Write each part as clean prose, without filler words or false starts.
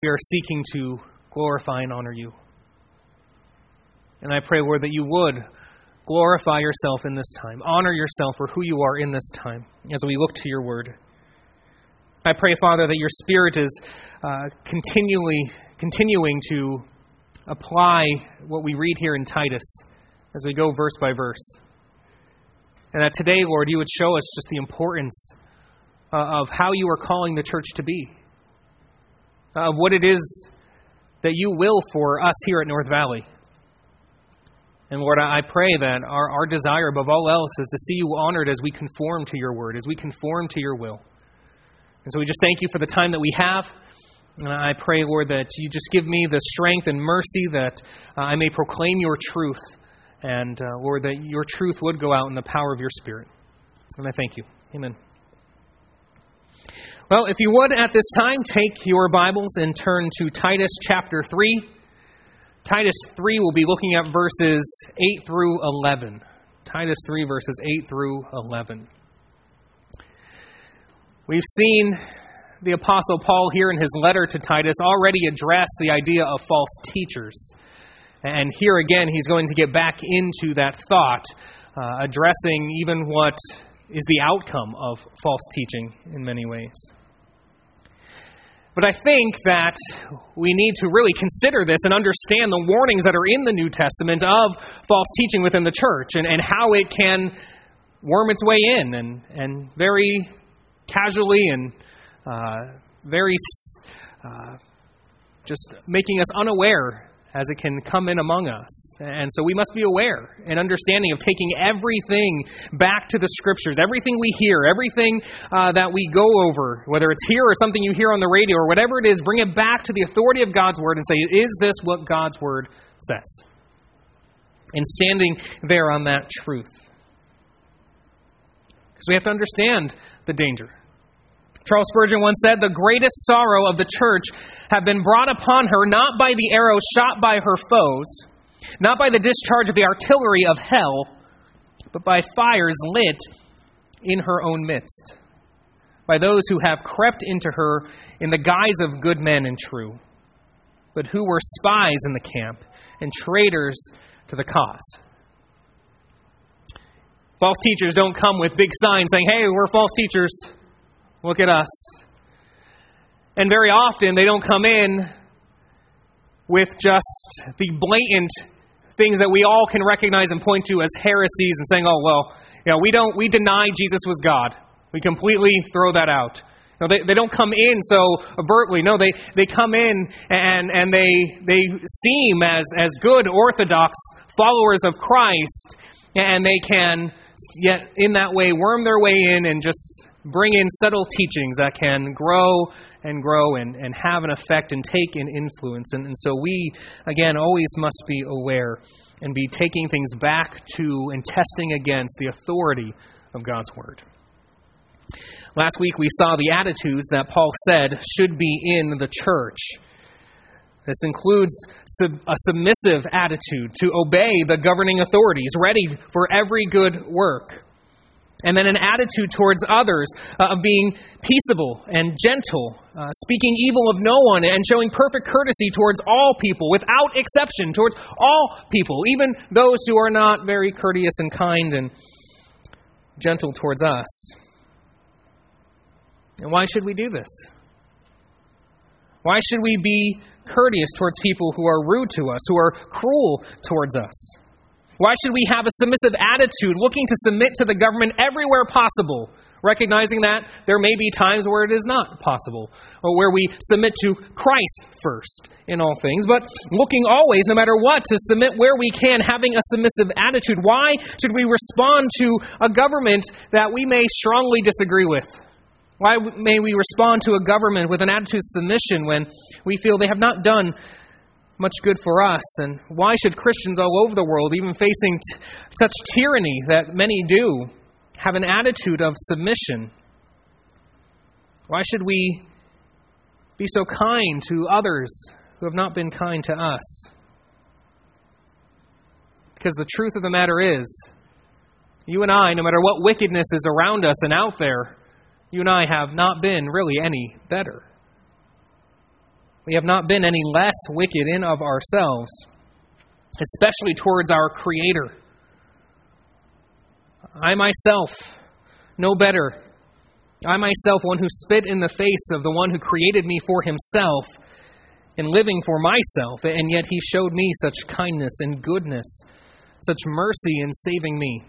We are seeking to glorify and honor you. And I pray, Lord, that you would glorify yourself in this time. Honor yourself for who you are in this time as we look to your word. I pray, Father, that your Spirit is continuing to apply what we read here in Titus as we go verse by verse. And that today, Lord, you would show us just the importance of how you are calling the church to be. Of what it is that you will for us here at North Valley. And Lord, I pray that our desire above all else is to see you honored as we conform to your word, as we conform to your will. And so we just thank you for the time that we have. And I pray, Lord, that you just give me the strength and mercy that I may proclaim your truth. And Lord, that your truth would go out in the power of your Spirit. And I thank you. Amen. Well, if you would at this time, take your Bibles and turn to Titus chapter 3. Titus 3 will be looking at verses 8 through 11. Titus 3 verses 8 through 11. We've seen the Apostle Paul here in his letter to Titus already address the idea of false teachers. And here again, he's going to get back into that thought, addressing even what is the outcome of false teaching in many ways. But I think that we need to really consider this and understand the warnings that are in the New Testament of false teaching within the church and how it can worm its way in and very casually and very just making us unaware as it can come in among us. And so we must be aware and understanding of taking everything back to the Scriptures, everything we hear, everything that we go over, whether it's here or something you hear on the radio or whatever it is, bring it back to the authority of God's Word and say, is this what God's Word says? And standing there on that truth. Because we have to understand the danger. Charles Spurgeon once said, "The greatest sorrow of the church have been brought upon her not by the arrows shot by her foes, not by the discharge of the artillery of hell, but by fires lit in her own midst, by those who have crept into her in the guise of good men and true, but who were spies in the camp and traitors to the cause." False teachers don't come with big signs saying, "Hey, we're false teachers. Look at us." And very often they don't come in with just the blatant things that we all can recognize and point to as heresies and saying, "Oh, well, we deny Jesus was God. We completely throw that out." No, they don't come in so overtly. No, they come in and they seem as good Orthodox followers of Christ, and they can yet in that way worm their way in and just bring in subtle teachings that can grow and have an effect and take an influence. And so we, again, always must be aware and be taking things back to and testing against the authority of God's Word. Last week we saw the attitudes that Paul said should be in the church. This includes a submissive attitude to obey the governing authorities, ready for every good work. And then an attitude towards others of being peaceable and gentle, speaking evil of no one and showing perfect courtesy towards all people, without exception, towards all people, even those who are not very courteous and kind and gentle towards us. And why should we do this? Why should we be courteous towards people who are rude to us, who are cruel towards us? Why should we have a submissive attitude, looking to submit to the government everywhere possible, recognizing that there may be times where it is not possible, or where we submit to Christ first in all things, but looking always, no matter what, to submit where we can, having a submissive attitude? Why should we respond to a government that we may strongly disagree with? Why may we respond to a government with an attitude of submission when we feel they have not done much good for us? And why should Christians all over the world, even facing such tyranny that many do, have an attitude of submission? Why should we be so kind to others who have not been kind to us? Because the truth of the matter is, you and I, no matter what wickedness is around us and out there, you and I have not been really any better. We have not been any less wicked in of ourselves, especially towards our Creator. I myself, no better. I myself, one who spit in the face of the one who created me for himself and living for myself, and yet he showed me such kindness and goodness, such mercy in saving me.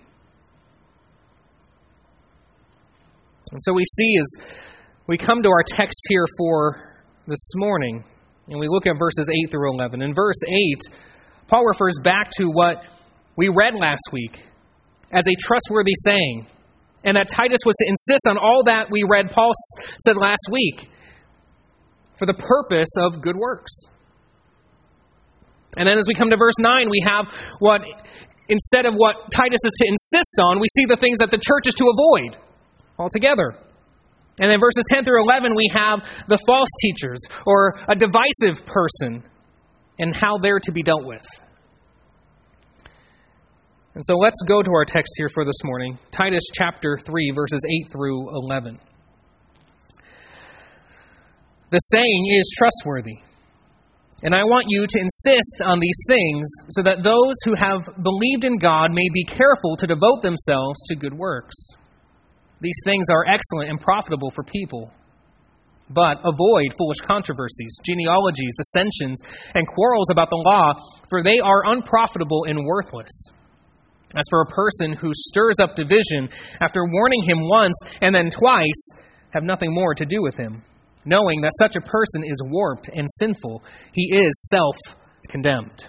And so we see as we come to our text here for this morning, and we look at verses 8 through 11. In verse 8, Paul refers back to what we read last week as a trustworthy saying, and that Titus was to insist on all that we read Paul said last week for the purpose of good works. And then as we come to verse 9, we have what, instead of what Titus is to insist on, we see the things that the church is to avoid altogether. And then verses 10 through 11, we have the false teachers, or a divisive person, and how they're to be dealt with. And so let's go to our text here for this morning, Titus chapter 3, verses 8 through 11. The saying is trustworthy, and I want you to insist on these things so that those who have believed in God may be careful to devote themselves to good works. These things are excellent and profitable for people. But avoid foolish controversies, genealogies, dissensions, and quarrels about the law, for they are unprofitable and worthless. As for a person who stirs up division, after warning him once and then twice, have nothing more to do with him, knowing that such a person is warped and sinful. He is self-condemned.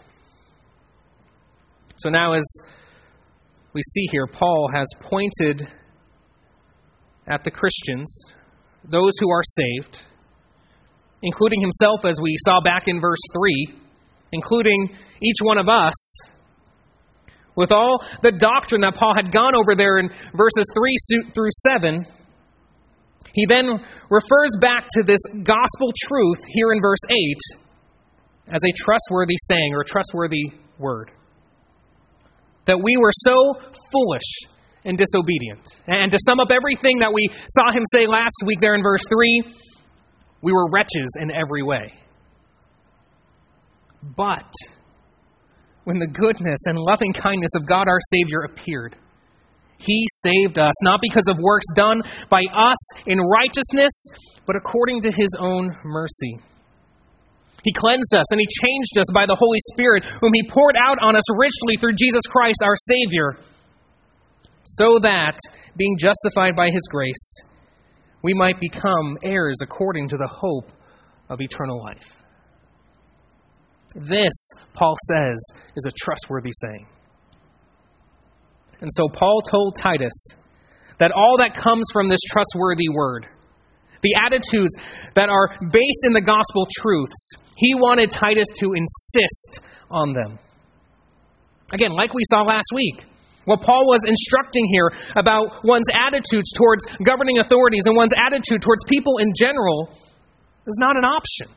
So now as we see here, Paul has pointed at the Christians, those who are saved, including himself, as we saw back in verse 3, including each one of us, with all the doctrine that Paul had gone over there in verses 3 through 7, he then refers back to this gospel truth here in verse 8 as a trustworthy saying or a trustworthy word. That we were so foolish and disobedient. And to sum up everything that we saw him say last week there in verse 3, we were wretches in every way. But when the goodness and loving kindness of God our Savior appeared, He saved us, not because of works done by us in righteousness, but according to His own mercy. He cleansed us and He changed us by the Holy Spirit, whom He poured out on us richly through Jesus Christ our Savior, so that, being justified by His grace, we might become heirs according to the hope of eternal life. This, Paul says, is a trustworthy saying. And so Paul told Titus that all that comes from this trustworthy word, the attitudes that are based in the gospel truths, he wanted Titus to insist on them. Again, like we saw last week, what Paul was instructing here about one's attitudes towards governing authorities and one's attitude towards people in general is not an option.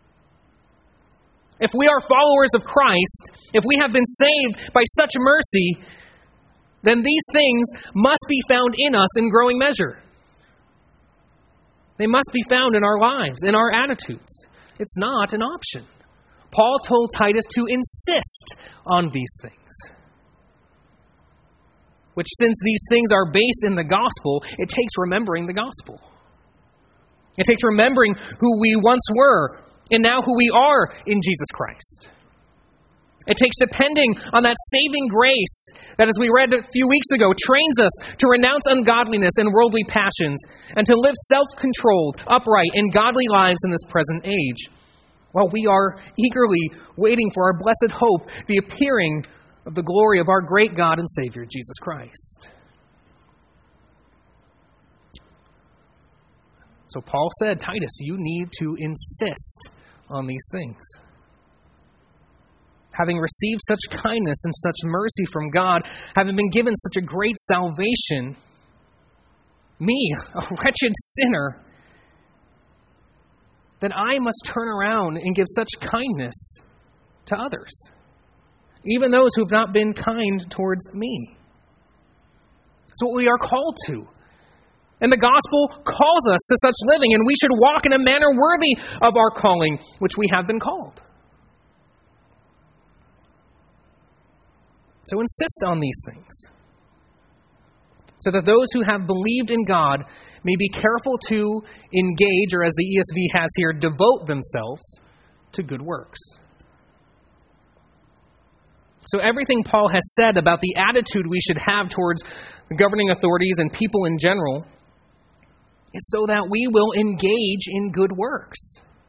If we are followers of Christ, if we have been saved by such mercy, then these things must be found in us in growing measure. They must be found in our lives, in our attitudes. It's not an option. Paul told Titus to insist on these things. Which, since these things are based in the gospel, it takes remembering the gospel. It takes remembering who we once were, and now who we are in Jesus Christ. It takes depending on that saving grace that, as we read a few weeks ago, trains us to renounce ungodliness and worldly passions and to live self-controlled, upright, and godly lives in this present age, while we are eagerly waiting for our blessed hope, the appearing of the glory of our great God and Savior, Jesus Christ. So Paul said, Titus, you need to insist on these things. Having received such kindness and such mercy from God, having been given such a great salvation, me, a wretched sinner, that I must turn around and give such kindness to others, even those who have not been kind towards me. That's what we are called to. And the gospel calls us to such living, and we should walk in a manner worthy of our calling, which we have been called. So insist on these things, so that those who have believed in God may be careful to engage, or as the ESV has here, devote themselves to good works. So everything Paul has said about the attitude we should have towards the governing authorities and people in general is so that we will engage in good works.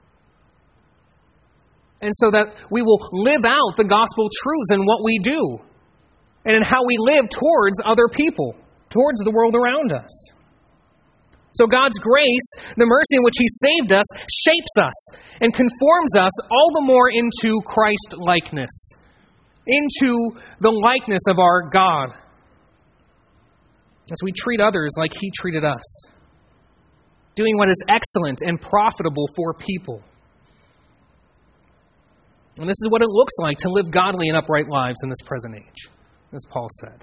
And so that we will live out the gospel truths in what we do and in how we live towards other people, towards the world around us. So God's grace, the mercy in which He saved us, shapes us and conforms us all the more into Christ-likeness, into the likeness of our God, as we treat others like He treated us, doing what is excellent and profitable for people. And this is what it looks like to live godly and upright lives in this present age, as Paul said.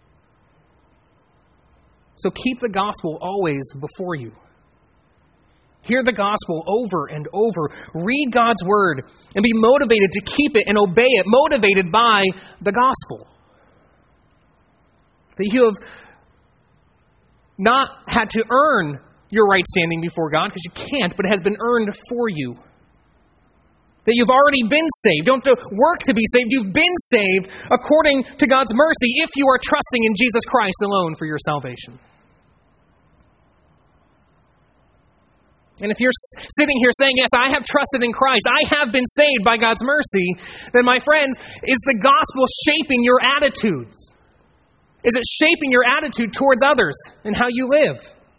So keep the gospel always before you. Hear the gospel over and over. Read God's word and be motivated to keep it and obey it, motivated by the gospel. That you have not had to earn your right standing before God, because you can't, but it has been earned for you. That you've already been saved. You don't have to work to be saved. You've been saved according to God's mercy if you are trusting in Jesus Christ alone for your salvation. And if you're sitting here saying, yes, I have trusted in Christ, I have been saved by God's mercy, then my friends, is the gospel shaping your attitudes? Is it shaping your attitude towards others and how you live?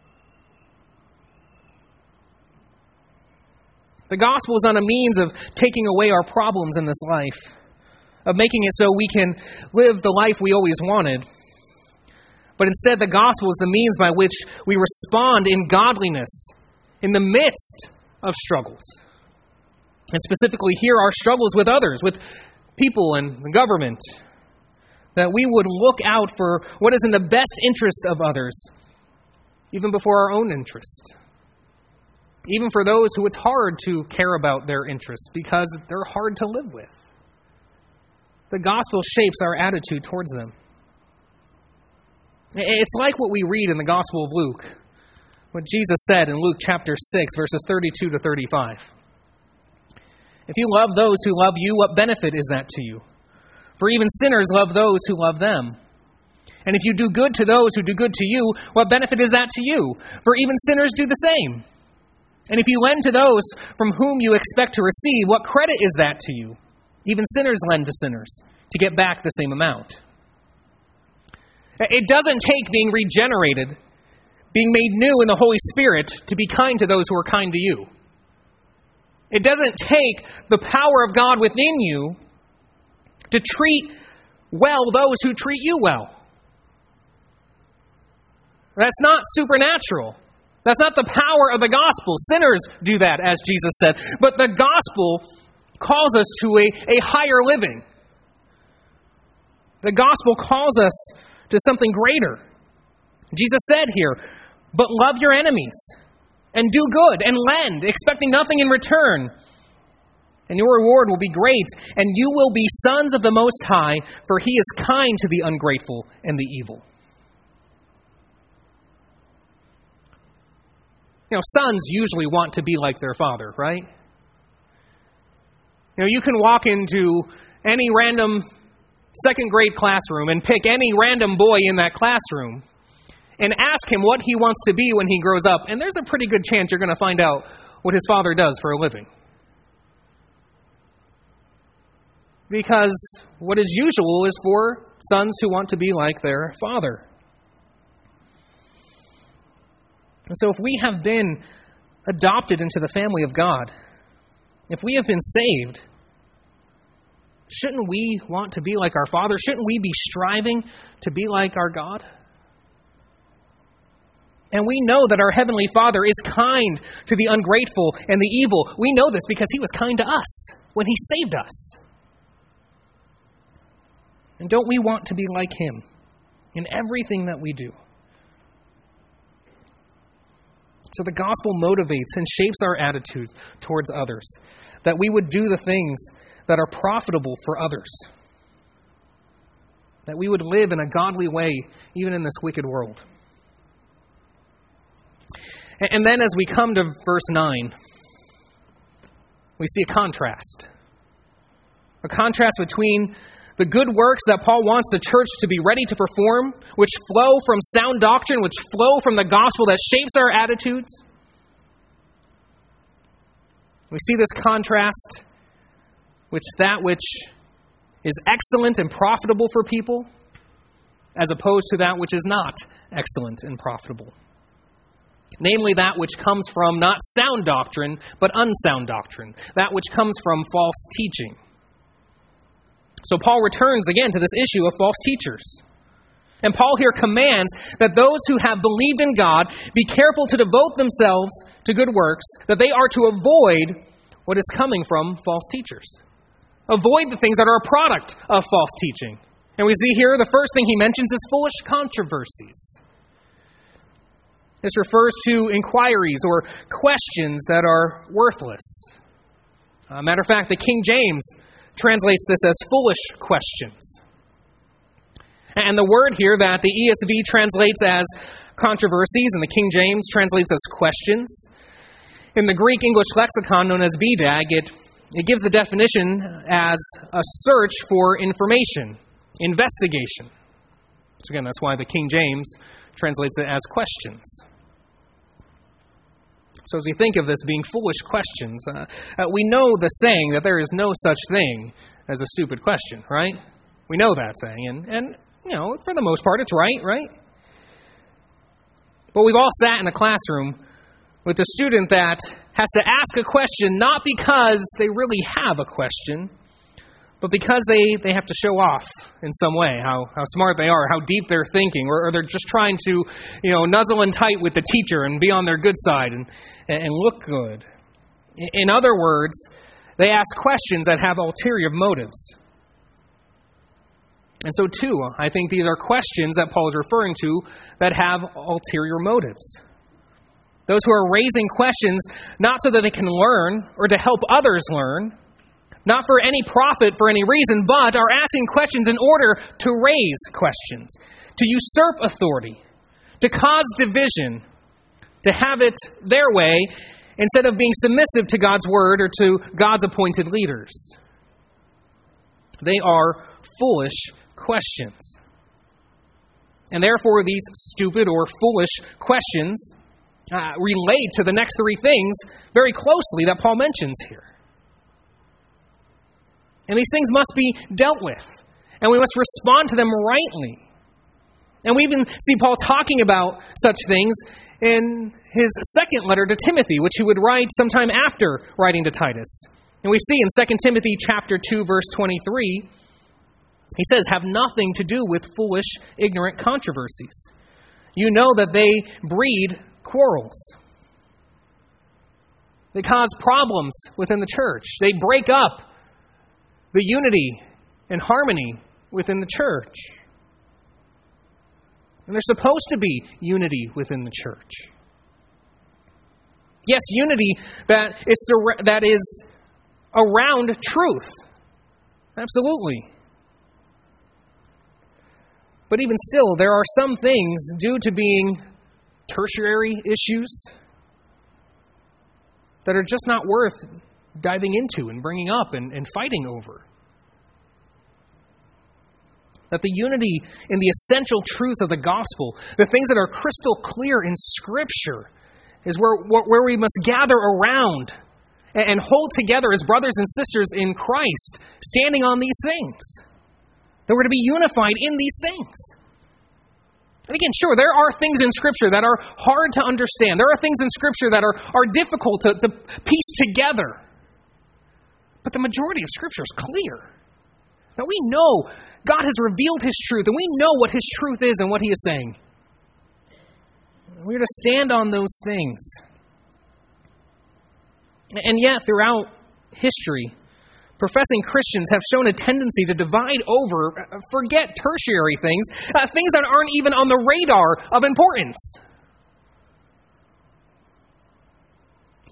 The gospel is not a means of taking away our problems in this life, of making it so we can live the life we always wanted. But instead, the gospel is the means by which we respond in godliness in the midst of struggles. And specifically here, our struggles with others, with people and the government, that we would look out for what is in the best interest of others, even before our own interest. Even for those who it's hard to care about their interests because they're hard to live with. The gospel shapes our attitude towards them. It's like what we read in the Gospel of Luke, what Jesus said in Luke chapter 6, verses 32 to 35. If you love those who love you, what benefit is that to you? For even sinners love those who love them. And if you do good to those who do good to you, what benefit is that to you? For even sinners do the same. And if you lend to those from whom you expect to receive, what credit is that to you? Even sinners lend to sinners to get back the same amount. It doesn't take being regenerated, being made new in the Holy Spirit, to be kind to those who are kind to you. It doesn't take the power of God within you to treat well those who treat you well. That's not supernatural. That's not the power of the gospel. Sinners do that, as Jesus said. But the gospel calls us to a higher living. The gospel calls us to something greater. Jesus said here, but love your enemies and do good and lend, expecting nothing in return. And your reward will be great, and you will be sons of the Most High, for He is kind to the ungrateful and the evil. You know, sons usually want to be like their father, right? You know, you can walk into any random second grade classroom and pick any random boy in that classroom and ask him what he wants to be when he grows up, and there's a pretty good chance you're going to find out what his father does for a living. Because what is usual is for sons who want to be like their father. And so if we have been adopted into the family of God, if we have been saved, shouldn't we want to be like our Father? Shouldn't we be striving to be like our God? And we know that our Heavenly Father is kind to the ungrateful and the evil. We know this because He was kind to us when He saved us. And don't we want to be like Him in everything that we do? So the gospel motivates and shapes our attitudes towards others, that we would do the things that are profitable for others, that we would live in a godly way even in this wicked world. And then as we come to verse 9, we see a contrast. A contrast between the good works that Paul wants the church to be ready to perform, which flow from sound doctrine, which flow from the gospel that shapes our attitudes. We see this contrast with that which is excellent and profitable for people, as opposed to that which is not excellent and profitable. Namely, that which comes from not sound doctrine, but unsound doctrine. That which comes from false teaching. So Paul returns again to this issue of false teachers. And Paul here commands that those who have believed in God be careful to devote themselves to good works, that they are to avoid what is coming from false teachers. Avoid the things that are a product of false teaching. And we see here the first thing he mentions is foolish controversies. This refers to inquiries or questions that are worthless. Matter of fact, the King James translates this as foolish questions. And the word here that the ESV translates as controversies and the King James translates as questions, in the Greek English lexicon known as BDAG, it gives the definition as a search for information, investigation. So again, that's why the King James translates it as questions. So as we think of this being foolish questions, we know the saying that there is no such thing as a stupid question, right? We know that saying, and you know, for the most part, it's right? But we've all sat in a classroom with a student that has to ask a question not because they really have a question, but because they have to show off in some way how smart they are, how deep they're thinking, or they're just trying to, nuzzle in tight with the teacher and be on their good side and look good. In other words, they ask questions that have ulterior motives. And so too, I think these are questions that Paul is referring to that have ulterior motives. Those who are raising questions not so that they can learn or to help others learn, not for any profit, for any reason, but are asking questions in order to raise questions, to usurp authority, to cause division, to have it their way instead of being submissive to God's word or to God's appointed leaders. They are foolish questions. And therefore, these stupid or foolish questions relate to the next three things very closely that Paul mentions here. And these things must be dealt with. And we must respond to them rightly. And we even see Paul talking about such things in his second letter to Timothy, which he would write sometime after writing to Titus. And we see in 2 Timothy chapter 2, verse 23, he says, "Have nothing to do with foolish, ignorant controversies. You know that they breed quarrels. They cause problems within the church. They break up the unity and harmony within the church. And there's supposed to be unity within the church. Yes, unity that is around truth. Absolutely. But even still, there are some things due to being tertiary issues that are just not worth diving into and bringing up and fighting over. That the unity in the essential truths of the gospel, the things that are crystal clear in Scripture, is where we must gather around and hold together as brothers and sisters in Christ, standing on these things. That we're to be unified in these things. And again, sure, there are things in Scripture that are hard to understand. There are things in Scripture that are difficult to piece together. But the majority of Scripture is clear. Now we know God has revealed His truth, and we know what His truth is and what He is saying. We're to stand on those things. And yet, throughout history, professing Christians have shown a tendency to divide over, forget tertiary things, things that aren't even on the radar of importance.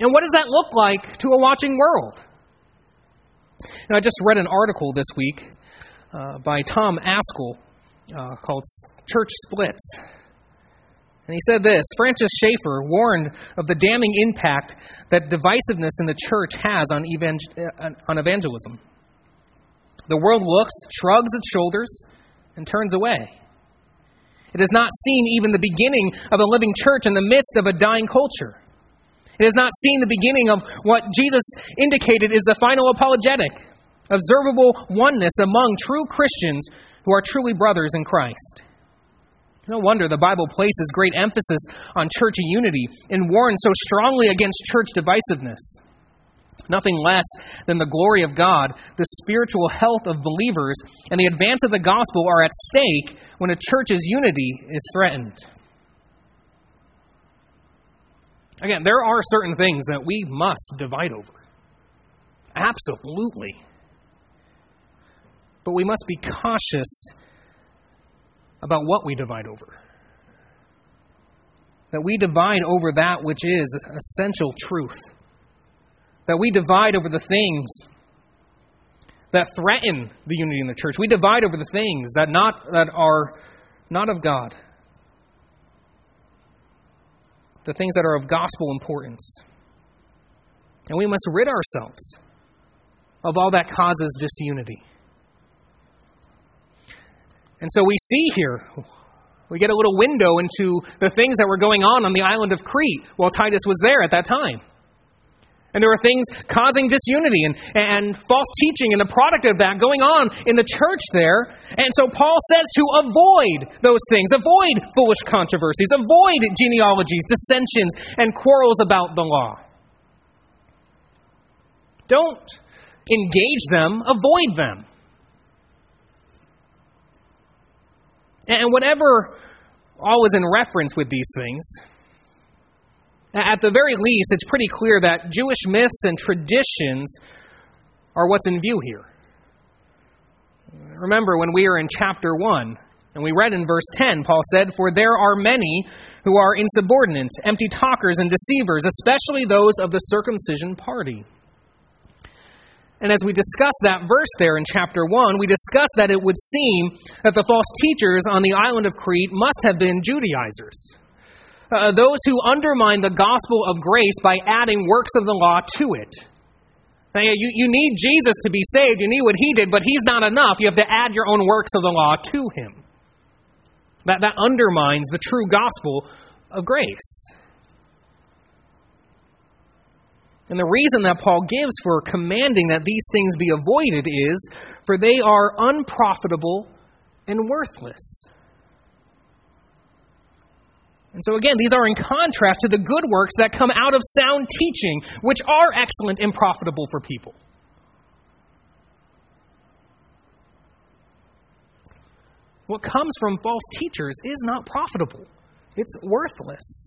And what does that look like to a watching world? I just read an article this week by Tom Askell called Church Splits. And he said this: Francis Schaeffer warned of the damning impact that divisiveness in the church has on evangelism. The world looks, shrugs its shoulders, and turns away. It has not seen even the beginning of a living church in the midst of a dying culture. It has not seen the beginning of what Jesus indicated is the final apologetic, observable oneness among true Christians who are truly brothers in Christ. No wonder the Bible places great emphasis on church unity and warns so strongly against church divisiveness. Nothing less than the glory of God, the spiritual health of believers, and the advance of the gospel are at stake when a church's unity is threatened. Again, there are certain things that we must divide over. Absolutely. But we must be cautious about what we divide over. That we divide over that which is essential truth. That we divide over the things that threaten the unity in the church. We divide over the things that are not of God. The things that are of gospel importance. And we must rid ourselves of all that causes disunity. And so we see here, we get a little window into the things that were going on the island of Crete while Titus was there at that time. And there were things causing disunity and false teaching and the product of that going on in the church there. And so Paul says to avoid those things, avoid foolish controversies, avoid genealogies, dissensions, and quarrels about the law. Don't engage them, avoid them. And whatever all is in reference with these things, at the very least, it's pretty clear that Jewish myths and traditions are what's in view here. Remember when we were in chapter 1, and we read in verse 10, Paul said, "For there are many who are insubordinate, empty talkers and deceivers, especially those of the circumcision party." And as we discussed that verse there in chapter 1, we discussed that it would seem that the false teachers on the island of Crete must have been Judaizers. Those who undermine the gospel of grace by adding works of the law to it. Now, you need Jesus to be saved. You need what he did, but he's not enough. You have to add your own works of the law to him. That undermines the true gospel of grace. And the reason that Paul gives for commanding that these things be avoided is, for they are unprofitable and worthless. And so again, these are in contrast to the good works that come out of sound teaching, which are excellent and profitable for people. What comes from false teachers is not profitable. It's worthless.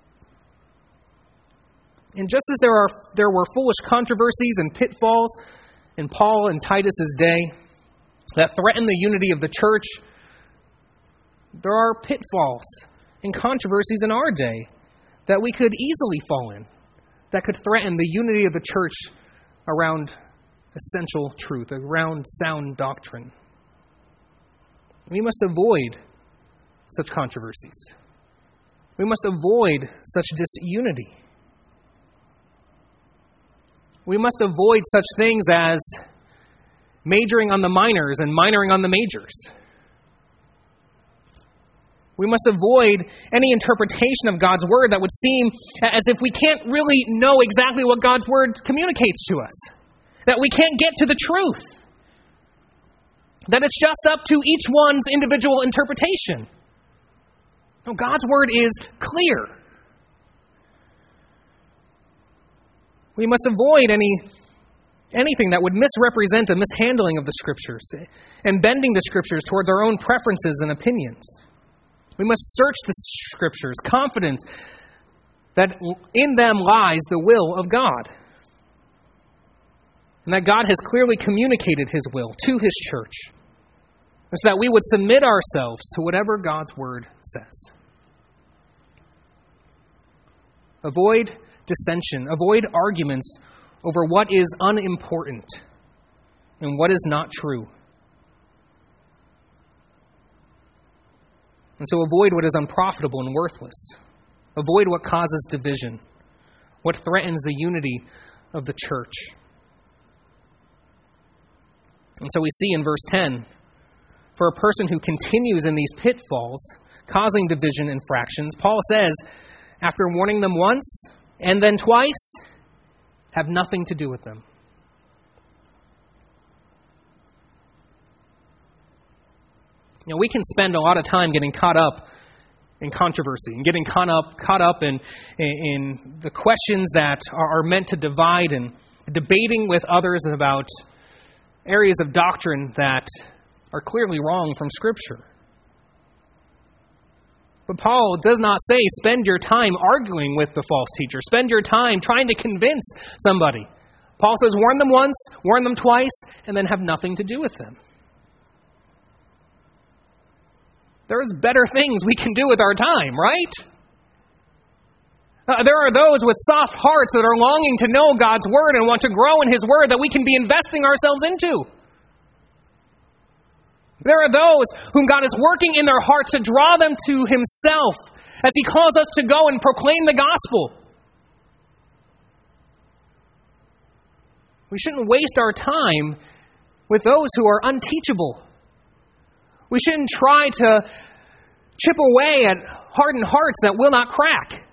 And just as there were foolish controversies and pitfalls in Paul and Titus's day that threatened the unity of the church, there are pitfalls and controversies in our day that we could easily fall in, that could threaten the unity of the church around essential truth, around sound doctrine. We must avoid such controversies. We must avoid such disunity. We must avoid such things as majoring on the minors and minoring on the majors. We must avoid any interpretation of God's Word that would seem as if we can't really know exactly what God's Word communicates to us. That we can't get to the truth. That it's just up to each one's individual interpretation. No, God's Word is clear. We must avoid anything that would misrepresent a mishandling of the Scriptures and bending the Scriptures towards our own preferences and opinions. We must search the Scriptures, confident that in them lies the will of God, and that God has clearly communicated His will to His church, so that we would submit ourselves to whatever God's Word says. Avoid dissension. Avoid arguments over what is unimportant and what is not true. And so avoid what is unprofitable and worthless. Avoid what causes division, what threatens the unity of the church. And so we see in verse 10, for a person who continues in these pitfalls, causing division and fractions, Paul says, after warning them once and then twice, have nothing to do with them. You know, we can spend a lot of time getting caught up in controversy and getting caught up in the questions that are meant to divide and debating with others about areas of doctrine that are clearly wrong from Scripture. But Paul does not say, spend your time arguing with the false teacher. Spend your time trying to convince somebody. Paul says, warn them once, warn them twice, and then have nothing to do with them. There's better things we can do with our time, right? There are those with soft hearts that are longing to know God's Word and want to grow in His Word that we can be investing ourselves into. There are those whom God is working in their hearts to draw them to Himself as He calls us to go and proclaim the gospel. We shouldn't waste our time with those who are unteachable. We shouldn't try to chip away at hardened hearts that will not crack.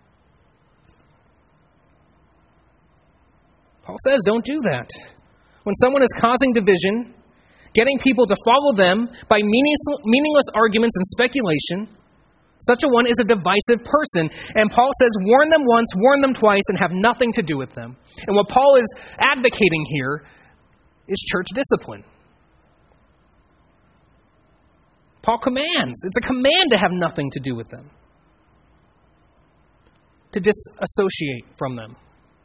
Paul says, don't do that. When someone is causing division, getting people to follow them by meaningless arguments and speculation, such a one is a divisive person. And Paul says, warn them once, warn them twice, and have nothing to do with them. And what Paul is advocating here is church discipline. Paul commands. It's a command to have nothing to do with them. To disassociate from them.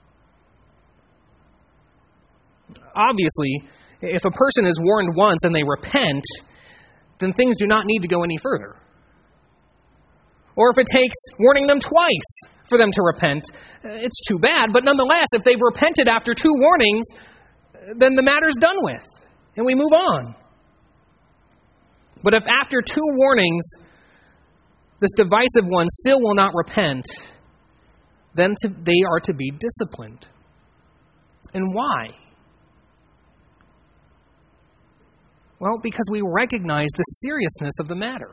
Obviously, if a person is warned once and they repent, then things do not need to go any further. Or if it takes warning them twice for them to repent, it's too bad. But nonetheless, if they've repented after 2 warnings, then the matter's done with, and we move on. But if after 2 warnings, this divisive one still will not repent, then they are to be disciplined. And why? Well, because we recognize the seriousness of the matter.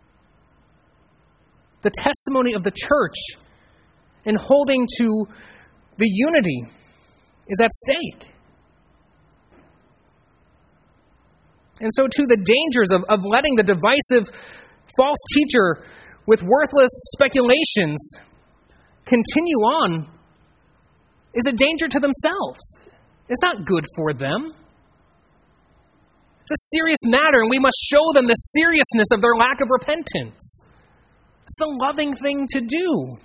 The testimony of the church in holding to the unity is at stake. And so too, the dangers of letting the divisive false teacher with worthless speculations continue on is a danger to themselves. It's not good for them. It's a serious matter, and we must show them the seriousness of their lack of repentance. It's the loving thing to do.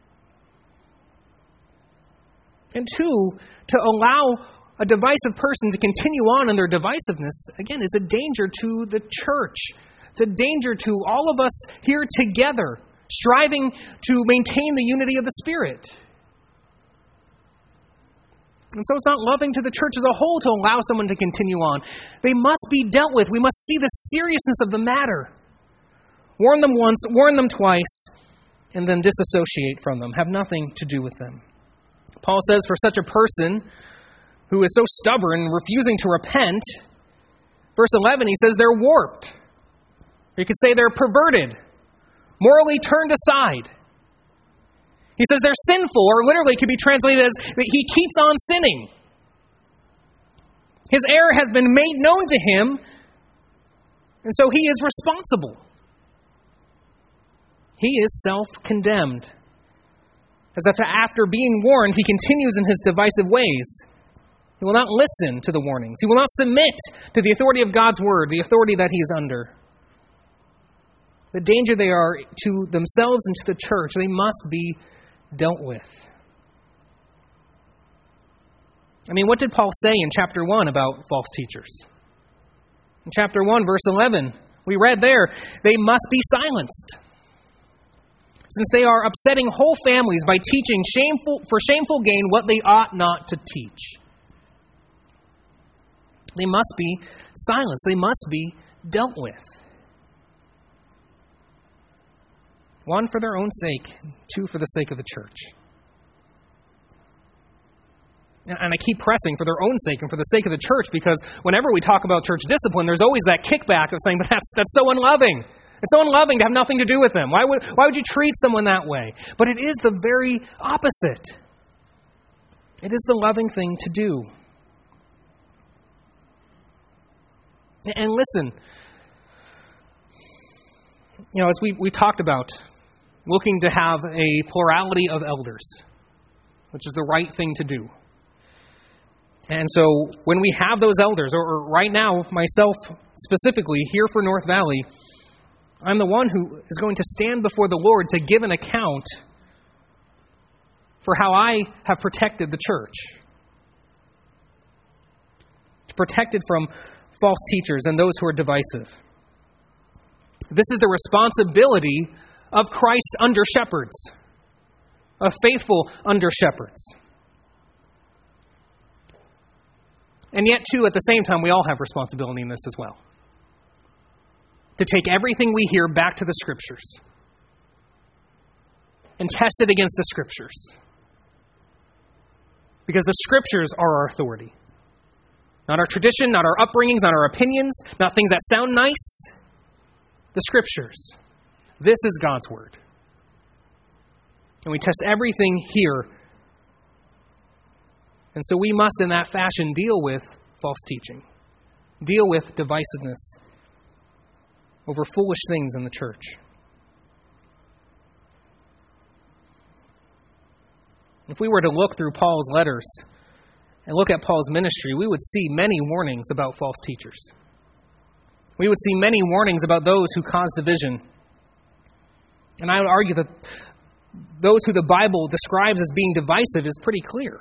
And 2, to allow a divisive person to continue on in their divisiveness, again, is a danger to the church. It's a danger to all of us here together, striving to maintain the unity of the Spirit. And so it's not loving to the church as a whole to allow someone to continue on. They must be dealt with. We must see the seriousness of the matter. Warn them once, warn them twice, and then disassociate from them. Have nothing to do with them. Paul says for such a person who is so stubborn and refusing to repent, verse 11, he says they're warped. Or you could say they're perverted, morally turned aside. He says they're sinful, or literally could be translated as he keeps on sinning. His error has been made known to him, and so he is responsible. He is self-condemned. As if after being warned, he continues in his divisive ways. He will not listen to the warnings. He will not submit to the authority of God's word, the authority that he is under. The danger they are to themselves and to the church, they must be dealt with. I mean, what did Paul say in chapter 1 about false teachers? In chapter 1, verse 11, we read there, they must be silenced. since they are upsetting whole families by teaching for shameful gain what they ought not to teach. They must be silenced. They must be dealt with. One, for their own sake. Two, for the sake of the church. And I keep pressing for their own sake and for the sake of the church, because whenever we talk about church discipline, there's always that kickback of saying, but that's so unloving. It's so unloving to have nothing to do with them. Why would you treat someone that way? But it is the very opposite. It is the loving thing to do. And listen, as we talked about, looking to have a plurality of elders, which is the right thing to do. And so when we have those elders, or right now, myself specifically, here for North Valley, I'm the one who is going to stand before the Lord to give an account for how I have protected the church. Protected from false teachers and those who are divisive. This is the responsibility of Christ under-shepherds, of faithful under-shepherds. And yet, too, at the same time, we all have responsibility in this as well. To take everything we hear back to the Scriptures and test it against the Scriptures. Because the Scriptures are our authority. Not our tradition, not our upbringings, not our opinions, not things that sound nice. The Scriptures. This is God's Word. And we test everything here. And so we must, in that fashion, deal with false teaching. Deal with divisiveness over foolish things in the church. If we were to look through Paul's letters and look at Paul's ministry, we would see many warnings about false teachers. We would see many warnings about those who cause division. And I would argue that those who the Bible describes as being divisive is pretty clear.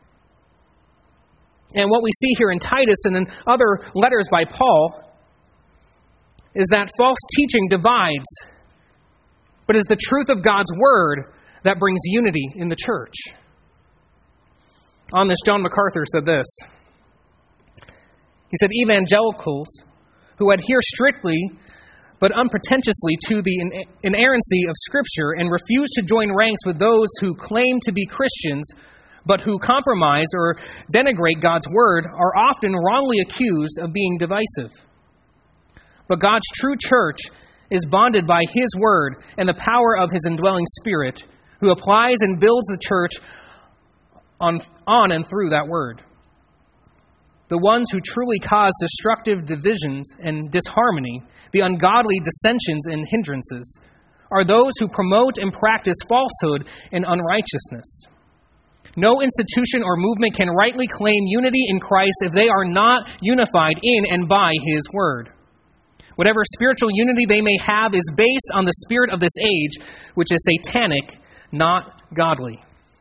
And what we see here in Titus and in other letters by Paul is that false teaching divides, but is the truth of God's Word that brings unity in the church. On this, John MacArthur said this. He said, evangelicals who adhere strictly but unpretentiously to the inerrancy of Scripture and refuse to join ranks with those who claim to be Christians but who compromise or denigrate God's Word are often wrongly accused of being divisive. But God's true church is bonded by His Word and the power of His indwelling Spirit, who applies and builds the church on and through that Word. The ones who truly cause destructive divisions and disharmony, the ungodly dissensions and hindrances, are those who promote and practice falsehood and unrighteousness. No institution or movement can rightly claim unity in Christ if they are not unified in and by His Word. Whatever spiritual unity they may have is based on the spirit of this age, which is satanic, not godly.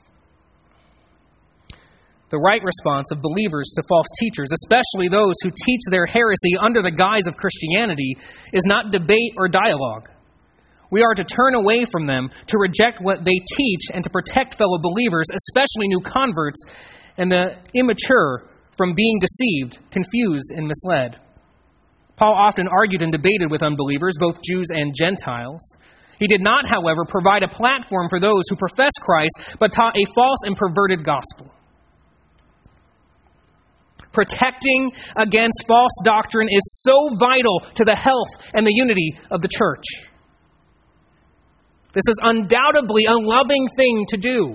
The right response of believers to false teachers, especially those who teach their heresy under the guise of Christianity, is not debate or dialogue. We are to turn away from them, to reject what they teach, and to protect fellow believers, especially new converts, and the immature from being deceived, confused, and misled. Paul often argued and debated with unbelievers, both Jews and Gentiles. He did not, however, provide a platform for those who profess Christ, but taught a false and perverted gospel. Protecting against false doctrine is so vital to the health and the unity of the church. This is undoubtedly a loving thing to do.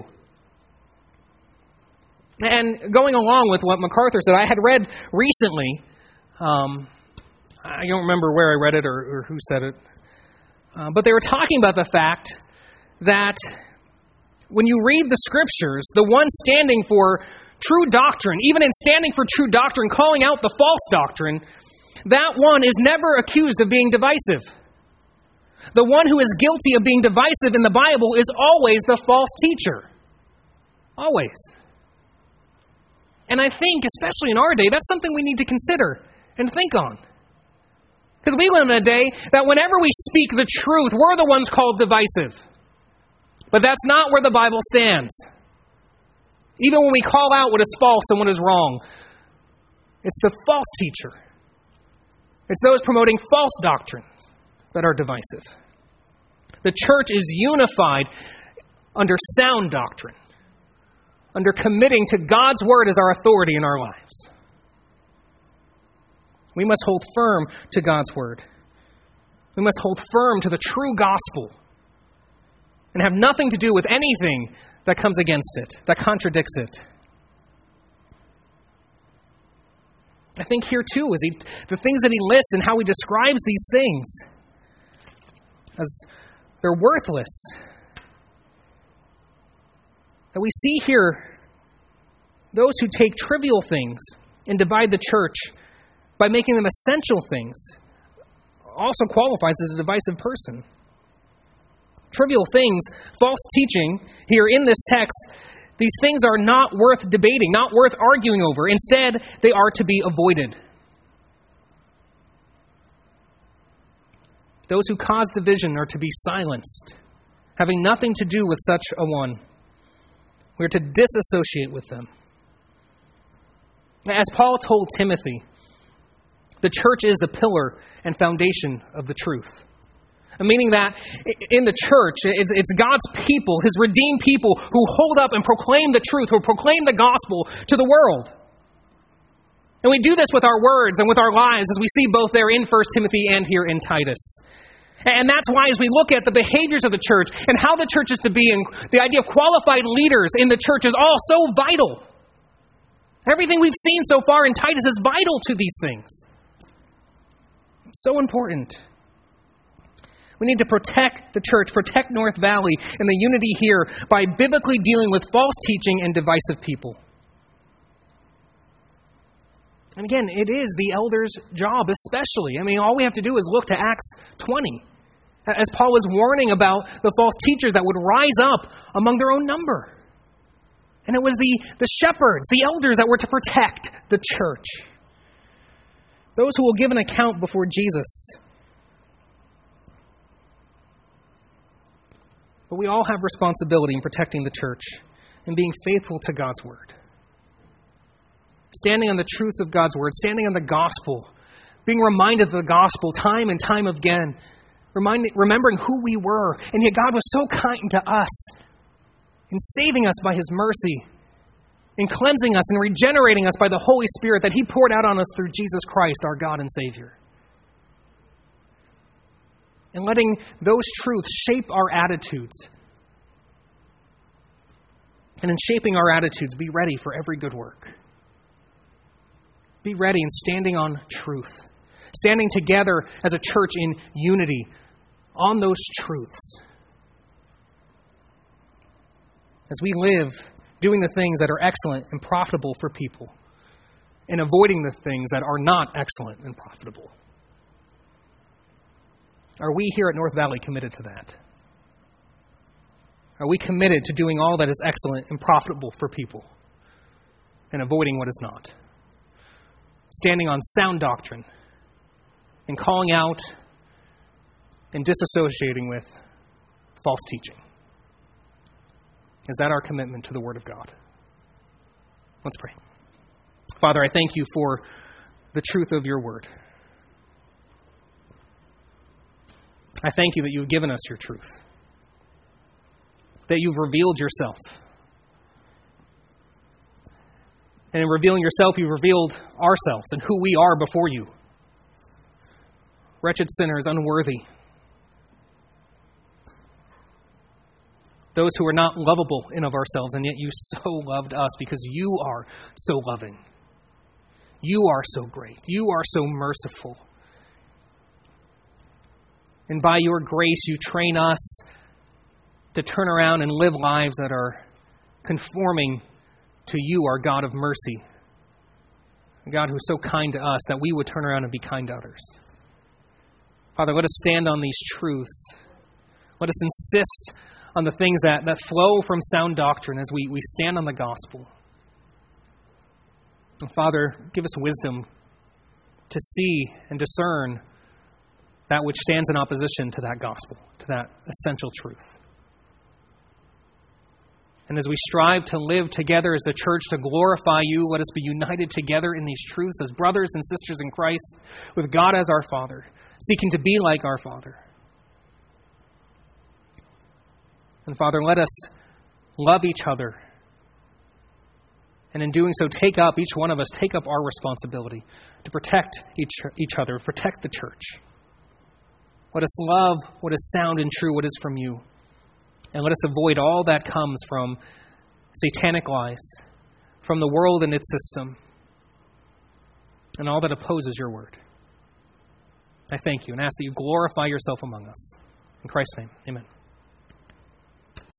And going along with what MacArthur said, I had read recently, I don't remember where I read it or who said it, but they were talking about the fact that when you read the Scriptures, the one standing for true doctrine, even in standing for true doctrine, calling out the false doctrine, that one is never accused of being divisive. The one who is guilty of being divisive in the Bible is always the false teacher. Always. And I think, especially in our day, that's something we need to consider and think on. Because we live in a day that whenever we speak the truth, we're the ones called divisive. But that's not where the Bible stands. Even when we call out what is false and what is wrong, it's the false teacher. It's those promoting false doctrines that are divisive. The church is unified under sound doctrine, under committing to God's word as our authority in our lives. We must hold firm to God's word. We must hold firm to the true gospel and have nothing to do with anything that comes against it, that contradicts it. I think here too is the things that he lists and how he describes these things as they're worthless. That we see here those who take trivial things and divide the church by making them essential things also qualifies as a divisive person. Trivial things, false teaching here in this text, these things are not worth debating, not worth arguing over. Instead, they are to be avoided. Those who cause division are to be silenced, having nothing to do with such a one. We are to disassociate with them. As Paul told Timothy, the church is the pillar and foundation of the truth. Meaning that in the church, it's God's people, His redeemed people, who hold up and proclaim the truth, who proclaim the gospel to the world. And we do this with our words and with our lives, as we see both there in 1 Timothy and here in Titus. And that's why as we look at the behaviors of the church and how the church is to be, and the idea of qualified leaders in the church is all so vital. Everything we've seen so far in Titus is vital to these things. It's so important. We need to protect the church, protect North Valley and the unity here by biblically dealing with false teaching and divisive people. And again, it is the elders' job especially. I mean, all we have to do is look to Acts 20, as Paul was warning about the false teachers that would rise up among their own number. And it was the shepherds, the elders that were to protect the church. Those who will give an account before Jesus. But we all have responsibility in protecting the church and being faithful to God's word. Standing on the truths of God's word, standing on the gospel, being reminded of the gospel time and time again, remembering who we were, and yet God was so kind to us in saving us by His mercy, in cleansing us and regenerating us by the Holy Spirit that He poured out on us through Jesus Christ, our God and Savior. And letting those truths shape our attitudes. And in shaping our attitudes, be ready for every good work. Be ready in standing on truth. Standing together as a church in unity on those truths. As we live doing the things that are excellent and profitable for people, and avoiding the things that are not excellent and profitable. Are we here at North Valley committed to that? Are we committed to doing all that is excellent and profitable for people and avoiding what is not? Standing on sound doctrine and calling out and disassociating with false teaching. Is that our commitment to the Word of God? Let's pray. Father, I thank you for the truth of your Word. I thank you that you've given us your truth, that you've revealed yourself. And in revealing yourself, you've revealed ourselves and who we are before you. Wretched sinners, unworthy. Those who are not lovable in of ourselves, and yet you so loved us because you are so loving. You are so great. You are so merciful. And by your grace, you train us to turn around and live lives that are conforming to you, our God of mercy. A God who is so kind to us that we would turn around and be kind to others. Father, let us stand on these truths. Let us insist on the things that flow from sound doctrine as we stand on the gospel. And Father, give us wisdom to see and discern that which stands in opposition to that gospel, to that essential truth. And as we strive to live together as the church to glorify you, let us be united together in these truths as brothers and sisters in Christ, with God as our Father, seeking to be like our Father. And Father, let us love each other. And in doing so, each one of us, take up our responsibility to protect each other, protect the church. Let us love what is sound and true, what is from you. And let us avoid all that comes from satanic lies, from the world and its system, and all that opposes your word. I thank you and ask that you glorify yourself among us. In Christ's name, amen.